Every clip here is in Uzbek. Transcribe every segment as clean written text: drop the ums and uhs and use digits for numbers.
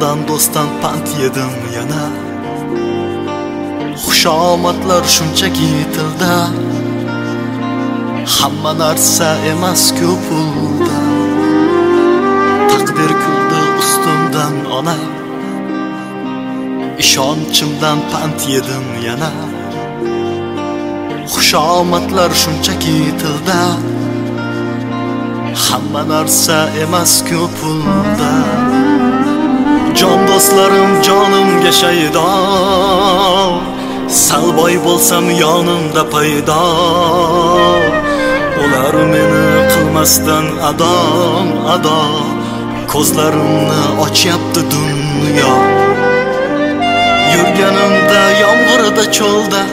Yordan do'stdan pand yedim yana. Xushomadlar shunchaki tilda, hamma narsa emas ko'p pulda. Taqdir kuldi ustimdan ona, ishonchimdan pand yedim yana. Xushomadlar shunchaki tilda, hamma narsa emas ko'p pulda. Jon do'stlarim jonimga shaydo, salboy bo'lsam yonimda paydo. Ular meni qilmasdan ado, ko'zlarimni ochyapti dunyo. Yurganimda yomg'irda cho'lda,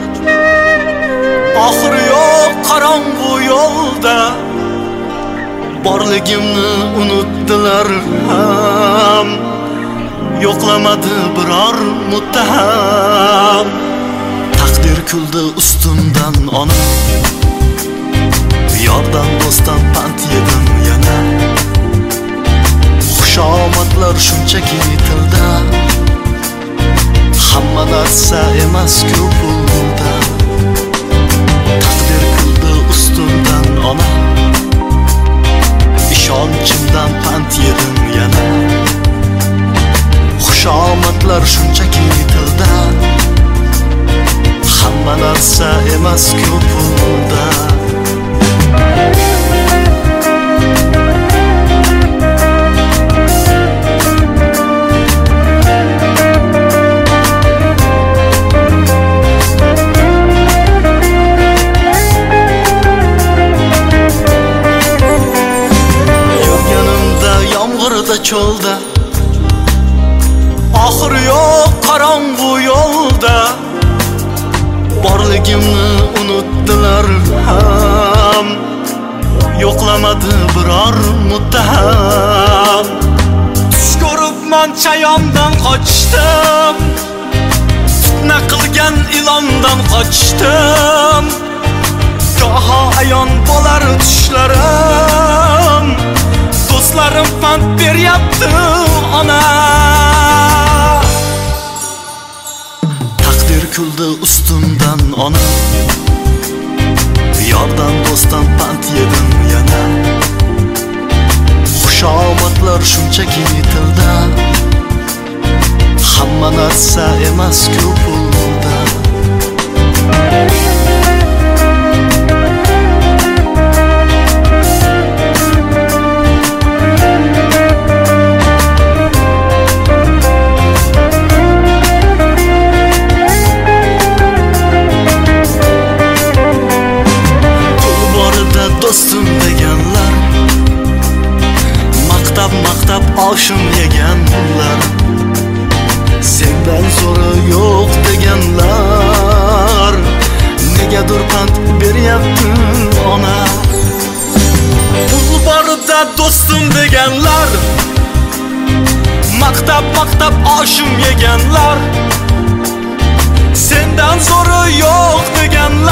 oxiri yo'q qorong'u yo'lda. Borligimni unutdilar ham, yo'qlamadi biror muttaham. Taqdir kuldi ustimdan ona, yordan do'stdan pand yedim yana. Xushomadlar shunchaki tilda, hamma narsa emas ko'p pulda. Taqdir kuldi ustimdan ona, ishonchimdan pand yedim yana. Xushomadlar shunchaki tilda, hamma narsa emas ko'p pulda. Yurganimda yomg'irda cho'lda, oxiri yo'q qorong'u yo'lda. Borligimni unutdilar ham, yo'qlamadi biror muttaham. Tush ko'ribman chayondan qochdim, fitna qilgan ilondan qochdim. Goho ayon bo'lar tushlarim, do'stlarim pand beryapti ona. Taqdir kuldi ustimdan ona, yordan do'stdan pand yedim yana. Xushomadlar shunchaki tilda, hamma narsa emas ko'p pulda. Do'stim deganlar, maqtab oshim yeganlar. Sendan zo'ri yo'q deganlar, negadir pand beryapti ona. Pul borida do'stim deganlar, maqtab oshim yeganlar. Sendan zo'ri yo'q deganlar,